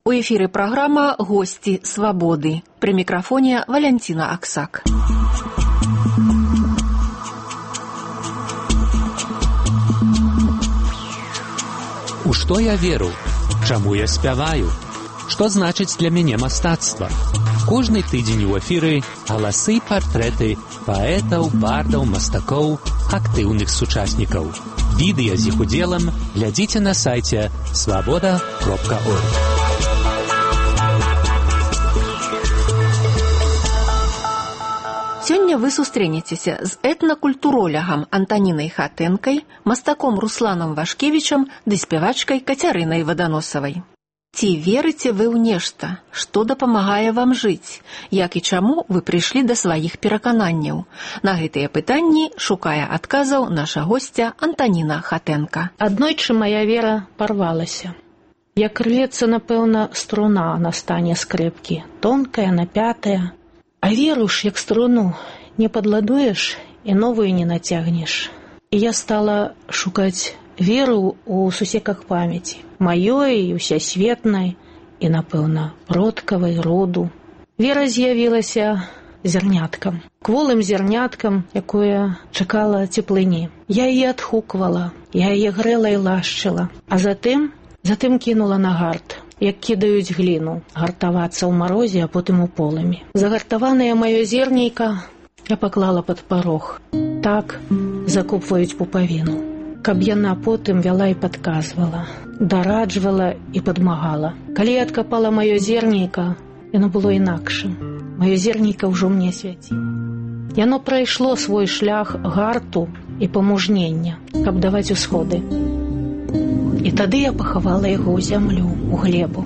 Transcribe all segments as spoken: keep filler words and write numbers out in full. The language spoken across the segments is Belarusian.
У эфіры праграма «Гости свабоды». Пры мікрафоне Валянціна Аксак. У што я веру? Чаму я спяваю? Што значыць для мяне мастацтва? Кожны тыдзень у эфіры галасы і партрэты паэтаў, бардаў, мастакоў, актыўных сучаснікаў. Відэа з іх удзелам глядзіце на сайце свабода кропка орг. Сёння вы сустрэнецеся з этнакультуролягам Антанінай Хатэнкай, мастаком Русланам Вашкевічам ды спявачкай Кацярынай Ваданосавай. Ці верыце вы ў нешта, што дапамагае вам жыць, як і чаму вы прыйшлі да сваіх перакананняў? На гэтыя пытанні шукае адказаў наша госця Антаніна Хатэнка. Аднойчы мая вера парвалася. Як рвецца, напэўна, струна на стане скрыпкі, тонкая, напятая. А веру ж, як струну, не падладуеш і новую не нацягнеш. І я стала шукаць веру ў сусеках памяці, маёй, усесветнай і, напэўна, продкавай, роду. Вера з'явілася зерняткам, кволым зерняткам, якое чакала цеплыні. Я яе адхуквала, я яе грэла і лашчыла, а затым, затым кінула на гарт, як кідаюць гліну, гартавацца ў марозе, а потым у полымі. Загартаванае маё зернейка я паклала пад парог. Так закопваюць пупавіну, каб яна потым вяла і падказвала, дараджвала і падмагала. Калі я адкапала маё зернейка, яно было інакшым. Маё зернейка ўжо мне свяціла. Яно прайшло свой шлях гарту і памужнення, каб даваць усходы. І тады я пахавала яго ў зямлю, у глебу.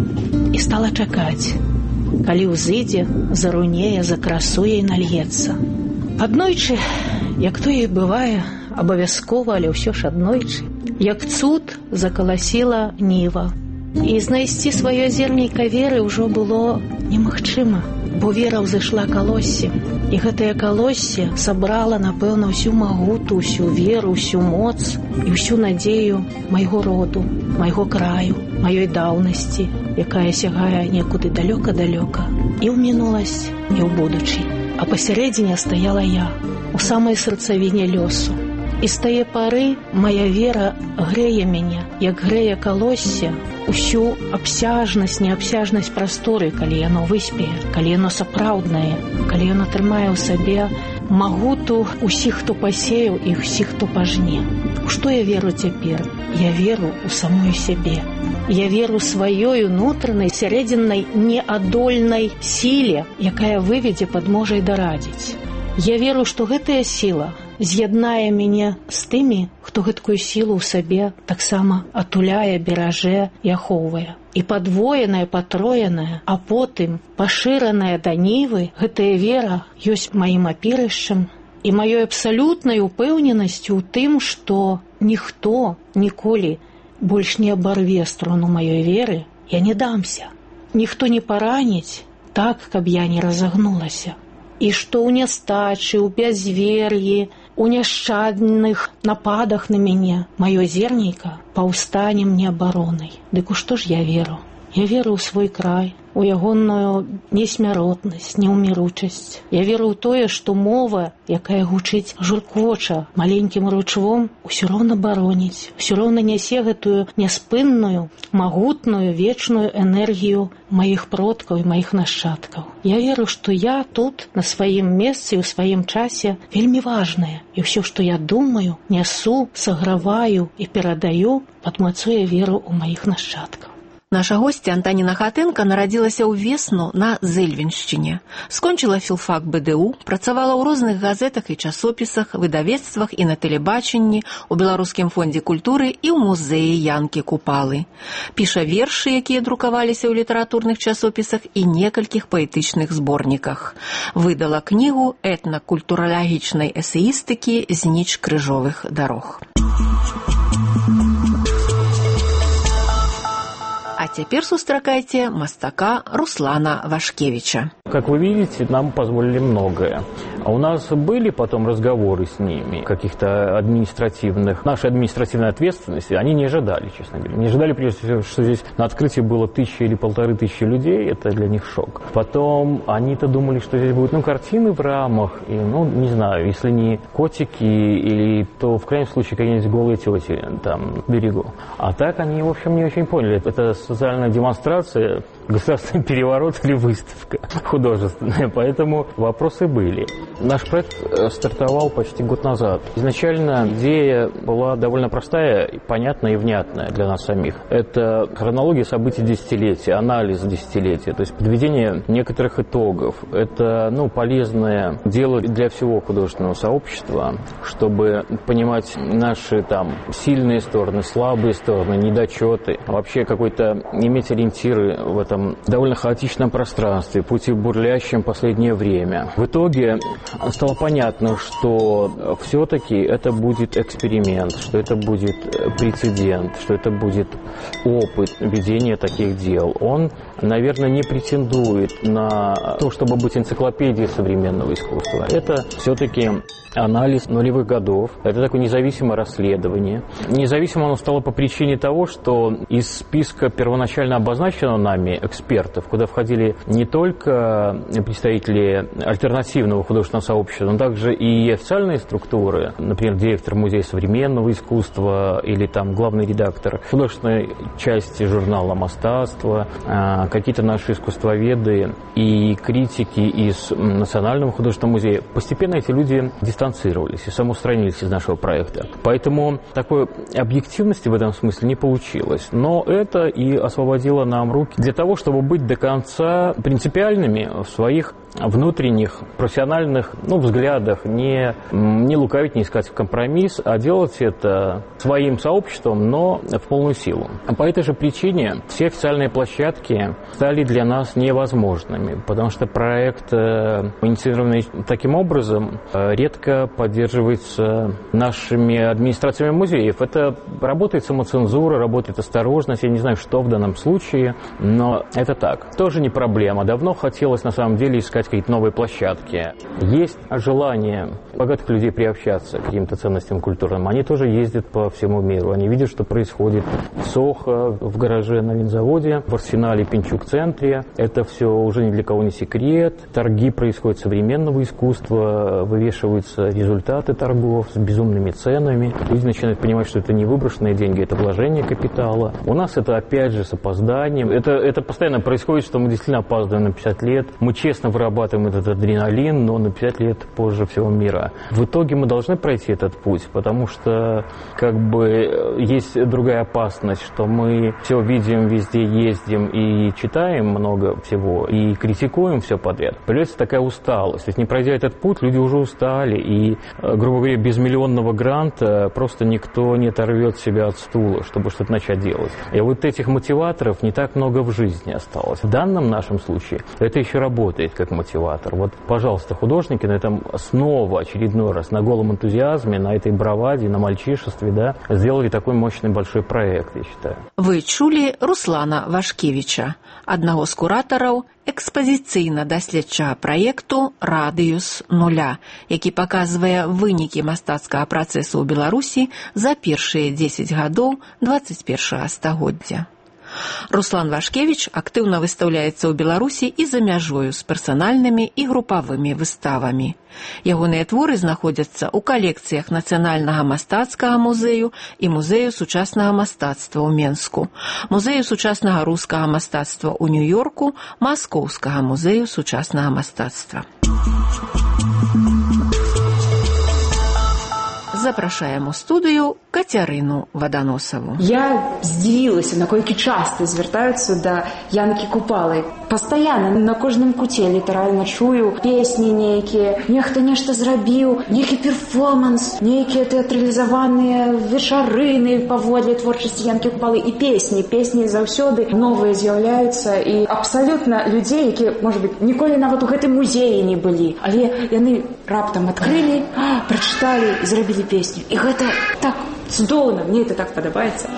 І стала чакаць, калі ўзыдзе, заруняе, закрасуе і нальецца. Аднойчы, як то і бывае, абавязкова, але ўсё ж аднойчы, як цуд закаласіла ніва. І знайсці сваё зернейка веры ўжо было немагчыма, бо вера ўзышла калоссем. І гэтае калоссе сабрала, напэўна, ўсю магуту, ўсю веру, ўсю моц і ўсю надзею майго роду, майго краю, маёй даўнасці, якая сягае некуды далёка-далёка, і ў мінуласць, і ў будучынь. А пасярэдзіне стаяла я, у самай сэрцавіне лёсу. І з тае пары мая вера грэе мяне, як грэе калоссе, усю абсяжнасць, неабсяжнасць прасторы, калі яно выспее, калі яно сапраўднае, калі яно трымае ў сабе магуту ўсіх, хто пасеяў, і ўсіх, хто пажне. У што я веру цяпер? Я веру ў самую сябе. Я веру сваёй унутранай, сярэдзіннай, неадольнай сіле, якая выведзе, падможа і дарадзіць. Я веру, што гэтая сіла з'яднае мяне з тымі, хто гэткую сілу ў сабе таксама атуляе, беражэ і ахоўвае. І падвоеная, патроеная, а потым пашыраная да нівы, гэтая вера ёсць маім апірышчам і маёй абсалютнай упэўненасцю ў тым, што ніхто ніколі больш не абарве струну маёй веры, я не дамся. Ніхто не параніць так, каб я не разагнулася. І што ў нястачы, у бязвер'і, у няшчадных нападах на мяне маё зернейка паўстане мне абаронай. Дык у што ж я веру? Я веру ў свой край, у ягоную несмяротнасць, неўміручасць. Я веру ў тое, што мова, якая гучыць журквоча маленькім ручвом, усё роўна бароніць, усё роўна нясе гэтую няспынную, магутную, вечную энергію маіх продкаў і маіх нашчадкаў. Я веру, што я тут, на сваім месцы і ў сваім часе вельмі важная, і ўсё, што я думаю, нясу, саграваю і перадаю, падмацуе веру ў маіх нашчадкаў. Наша госця Антаніна Хатэнка нарадзілася ўвесну на Зэльвеншчыне. Скончыла філфак бэ дэ у, працавала ў розных газетах і часопісах, выдавецтвах і на тэлебачанні, у Беларускім фондзе культуры і ў музеі Янкі Купалы. Піша вершы, якія друкаваліся ў літаратурных часопісах і некалькіх паэтычных зборніках. Выдала кнігу этнакультуралагічнай эсеістыкі «Зніч крыжовых дарог». А цяпер сустракайце мастака Руслана Вашкевіча. Как вы видите, нам позволили многое. А у нас были потом разговоры с ними, каких-то административных. Нашей административной ответственности они не ожидали, честно говоря. Не ожидали, прежде всего, что здесь на открытии было тысяча или полторы тысячи людей. Это для них шок. Потом они-то думали, что здесь будут, ну, картины в рамах. И, ну, не знаю, если не котики, или, то в крайнем случае какие-нибудь голые тети там в берегу. А так они, в общем, не очень поняли. Это социальная демонстрация, государственный переворот или выставка художественная. Поэтому вопросы были. Наш проект стартовал почти год назад. Изначально идея была довольно простая, понятная и внятная для нас самих. Это хронология событий десятилетия, анализ десятилетия, то есть подведение некоторых итогов. Это, ну, полезное дело для всего художественного сообщества, чтобы понимать наши там сильные стороны, слабые стороны, недочеты, вообще какой-то иметь ориентиры в этом довольно хаотичном пространстве, пути бурлящем последнее время. В итоге стало понятно, что все-таки это будет эксперимент, что это будет прецедент, что это будет опыт ведения таких дел. Он, наверное, не претендует на то, чтобы быть энциклопедией современного искусства. Это все-таки анализ нулевых годов. Это такое независимое расследование. Независимо оно стало по причине того, что из списка первоначально обозначенного нами экспертов, куда входили не только представители альтернативного художественного сообщества, но также и официальные структуры, например, директор Музея современного искусства или там главный редактор художественной части журнала «Мастатство», какие-то наши искусствоведы и критики из Национального художественного музея. Постепенно эти люди дистанцировались и самоустранились из нашего проекта. Поэтому такой объективности в этом смысле не получилось. Но это и освободило нам руки для того, чтобы быть до конца принципиальными в своих внутренних, профессиональных, ну, взглядах, не, не лукавить, не искать компромисс, а делать это своим сообществом, но в полную силу. По этой же причине все официальные площадки стали для нас невозможными, потому что проект, инициированный таким образом, редко поддерживается нашими администрациями музеев. Это работает самоцензура, работает осторожность, я не знаю, что в данном случае, но это так. Тоже не проблема. Давно хотелось, на самом деле, искать какие-то новые площадки. Есть желание богатых людей приобщаться к каким-то ценностям культурным. Они тоже ездят по всему миру. Они видят, что происходит в Сохо, в гараже на винзаводе, в Арсенале, Пинчук-центре. Это все уже ни для кого не секрет. Торги происходят современного искусства, вывешиваются результаты торгов с безумными ценами. Люди начинают понимать, что это не выброшенные деньги, это вложение капитала. У нас это опять же с опозданием. Это, это постоянно происходит, что мы действительно опаздываем на пятьдесят лет. Мы честно вырабатываем этот адреналин, но на пятьдесят лет позже всего мира. В итоге мы должны пройти этот путь, потому что как бы есть другая опасность, что мы все видим, везде ездим и читаем много всего, и критикуем все подряд. Появляется такая усталость. То есть не пройдя этот путь, люди уже устали, и, грубо говоря, без миллионного гранта просто никто не оторвет себя от стула, чтобы что-то начать делать. И вот этих мотиваторов не так много в жизни осталось. В данном нашем случае это еще работает как мотиватор. Вот, пожалуйста, художники на этом снова очередной раз на голом энтузиазме, на этой браваде, на мальчишестве, да, сделали такой мощный большой проект, я считаю. Вы чулі Руслана Вашкевича, аднаго з куратараў экспазіцыйна-даследчага праекту «Радыюс нуля», які паказвае вынікі мастацкага працэсу ў Беларусі за першыя дзесяць гадоў дваццаць першага стагоддзя. Руслан Вашкевич актыўна выстаўляецца ў Беларусі і за мяжою з персанальнымі і групавымі выставамі. Ягоныя творы знаходзяцца ў калекцыях Нацыянальнага мастацкага музею і музею сучаснага мастацтва ў Менску, музею сучаснага рускага мастацтва ў Нью-Йорку, Маскоўскага музею сучаснага мастацтва. Запрашаем у студыю Кацярыну Ваданосаву. Я здзівілася, наколькі часта звяртаюцца да Янкі Купалы. Пастаянна на кожным куце літаральна чую песні нейкія, нехта нешта зрабіў, нейкі перформанс, нейкія тэатралізаваныя вечарыны паводле творчасці Янкі Купалы і песні. Песні заўсёды новыя з'яўляюцца і абсалютна людзей, якія, можа быць, ніколі нават у гэтым музеі не былі, але яны раптам адкрылі, прачыталі і зрабілі песню. І гэта так цудоўна, мне это так падабаецца.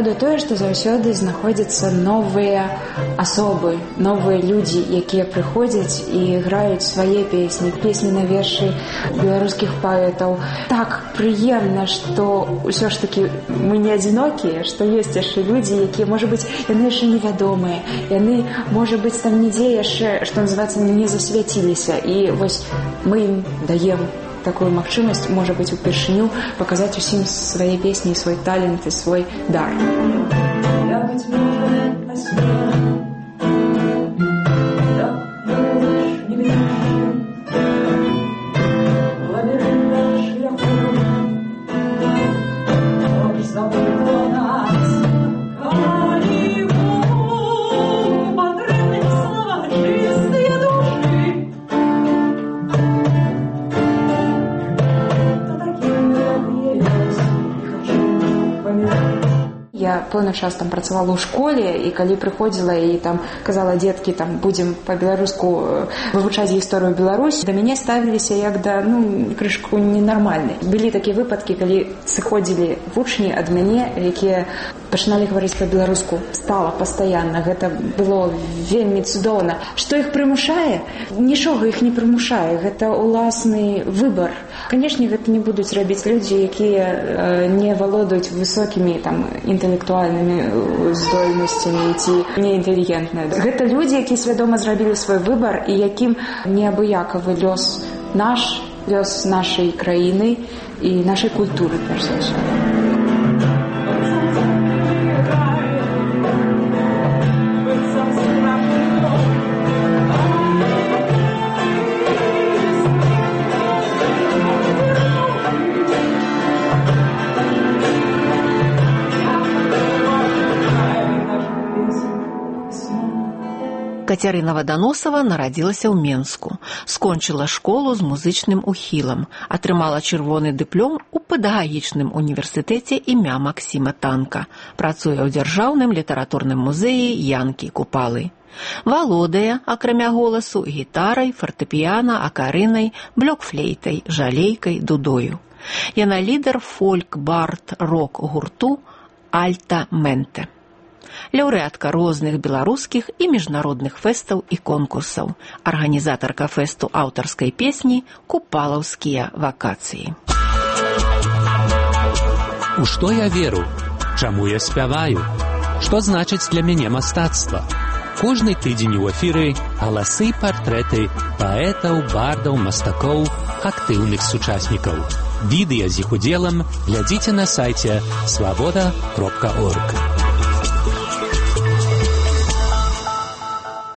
радуе тое, што заўсёды знаходзяцца новыя асобы, новыя людзі, якія прыходзяць і граюць свае песні, песні на вершы беларускіх паэтаў. Так прыемна, што ўсё ж такі мы не адзінокія, што ёсць яшчэ людзі, якія, можа быць, яны яшчэ невядомыя, яны, можа быць, там нідзе яшчэ, што называецца, не засвяціліся. І вось мы ім даем такую магчымасць, можа быць, упершыню паказаць усім свае песні, свой талент і свой дар. Я пэўны час там працавала ў школе, і калі прыходзіла і там казала: дзеткі, там будзем па-беларуску вывучаць гісторыю Беларусі, да мяне ставіліся як да, ну, крышку ненармальнай. Былі такія выпадкі, калі сыходзілі вучні ад мяне, якія пачыналі гаварыць па-беларуску стала пастаянна. Гэта было вельмі цудоўна. Што іх прымушае? Нічога іх не прымушае. Гэта ўласны выбар. Канешне, гэта не будуць рабіць людзі, якія не валодаюць высокімі там інтэлектуальнымі здольнасцямі ці неінтэлігентныя. Гэта людзі, якія свядома зрабілі свой выбар і якім неабыякавы лёс наш, лёс нашай краіны і нашай культуры, перш за ўсё. Кацярына Ваданосава нарадзілася ў Менску, скончыла школу з музычным ухілам, атрымала чырвоны дыплом у педагагічным універсітэце імя Максіма Танка, працуе ў дзяржаўным літаратурным музеі Янкі Купалы. Валодае, акрамя голасу, гітарай, фартэпіяна, акарынай, блёкфлейтай, жалейкай, дудою. Яна лідар фольк-бард-рок гурту «Альта Менте». Лаўрэатка розных беларускіх і міжнародных фэстаў і конкурсаў, арганізатарка фэсту аўтарскай песні «Купалаўскія вакацыі». У што я веру? Чаму я спяваю? Што значыць для мяне мастацтва? Кожны тыдзень у эфіры галасы, партрэты паэтаў, бардаў, мастакоў, актыўных сучаснікаў. Відэа з іх удзелам глядзіце на сайце свабода кропка орг.